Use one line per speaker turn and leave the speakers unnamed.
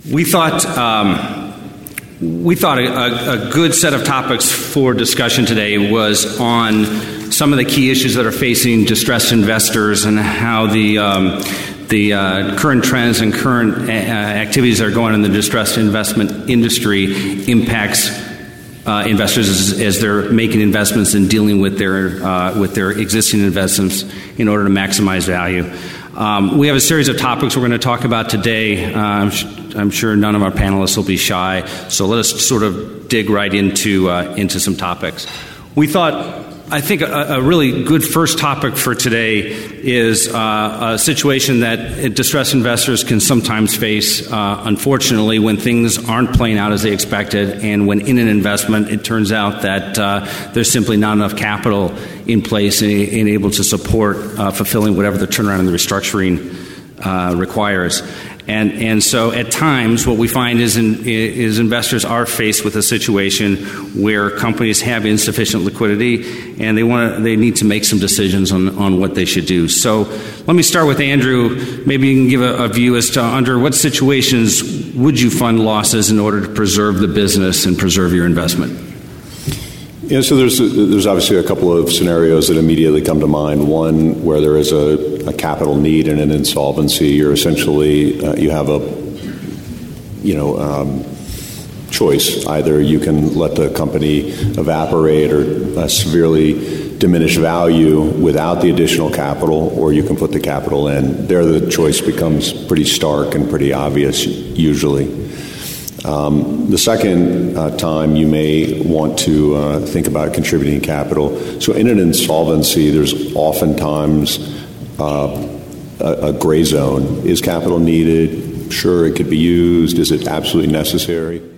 We thought a good set of topics for discussion today was on some of the key issues that are facing distressed investors and how the current trends and current activities that are going on in the distressed investment industry impacts investors as they're making investments and dealing with their existing investments in order to maximize value. We have a series of topics we're going to talk about today. I'm sure none of our panelists will be shy, so let us sort of dig right into some topics. I think a really good first topic for today is a situation that distressed investors can sometimes face, unfortunately, when things aren't playing out as they expected, and when in an investment it turns out that there's simply not enough capital in place and able to support fulfilling whatever the turnaround and the restructuring requires. And so at times what we find is investors are faced with a situation where companies have insufficient liquidity and they need to make some decisions on what they should do. So let me start with Andrew. Maybe you can give a view as to under what situations would you fund losses in order to preserve the business and preserve your investment?
Yeah, so there's obviously a couple of scenarios that immediately come to mind. One where there is a capital need in an insolvency. You're essentially you have a choice. Either you can let the company evaporate or severely diminish value without the additional capital, or you can put the capital in. There, the choice becomes pretty stark and pretty obvious usually. The second time you may want to think about contributing capital. So in an insolvency, there's oftentimes a gray zone. Is capital needed? Sure, it could be used. Is it absolutely necessary?